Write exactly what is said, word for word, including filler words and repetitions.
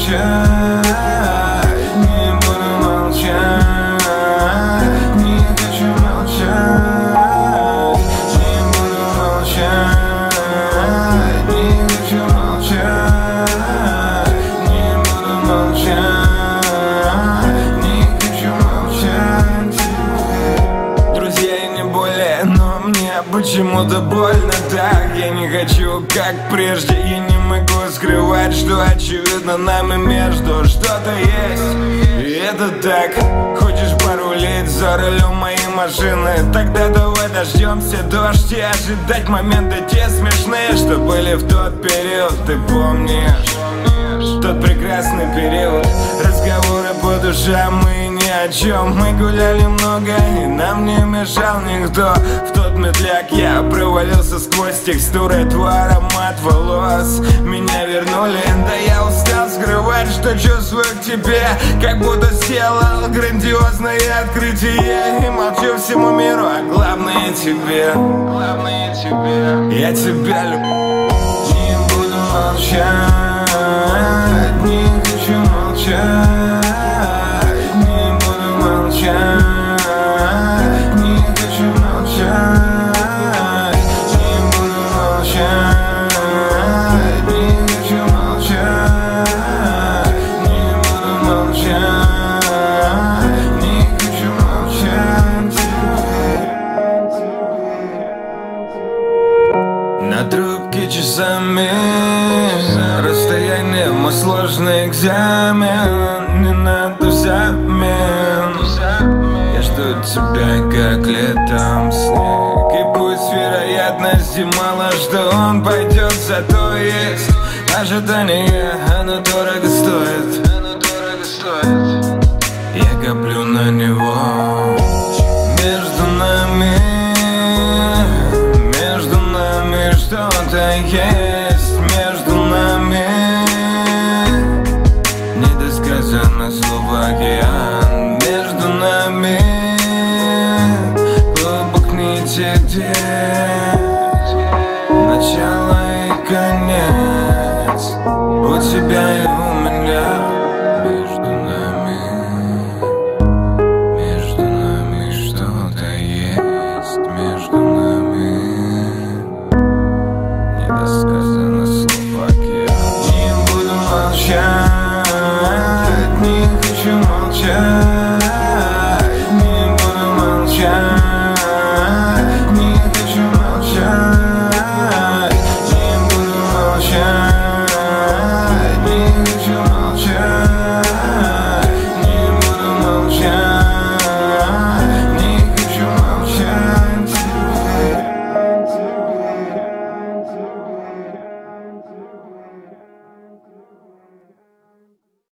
молчать, не буду молчать, не хочу молчать, не буду молчать, не хочу молчать, не буду молчать, не хочу молчать. Друзья, я не более, но мне почему-то больно так. Я не хочу, как прежде, я не могу скрывать, что очевидно нами между что-то есть. И это так. Хочешь порулить за рулем моей машины? Тогда давай дождемся дождь и ожидать моменты те смешные, что были в тот период. Ты помнишь тот прекрасный период? Разговоры по душам и ни о чем. Мы гуляли много и нам не мешал никто. В тот медляк я провалился сквозь текстуры. Твой аромат волос меня вернули. Да я устал скрывать, что чувствую к тебе, как будто сделал грандиозное открытие. И молчу всему миру, а главное тебе. Главное тебе. Я тебя люблю. Не буду молчать, не хочу молчать, не буду молчать, не хочу молчать, не буду молчать, не хочу молчать, не буду молчать, не хочу молчать. На трубке часами расстояние, мой сложный экзамен. Не надо взамен. Я жду тебя, как летом снег. И пусть вероятности мало, что он пойдет, зато есть ожидание, оно дорого стоит. Я коплю на него. Между нами, между нами что-то есть. Между нами недосказанно слово океан. Между нами глубок нити, где начало и конец. У тебя и у меня. Между нами, между нами что-то есть. Между нами недосказанно слово океан. Не буду молчать, не хочу молчать, не буду молчать, не хочу молчать, не буду молчать, не хочу молчать.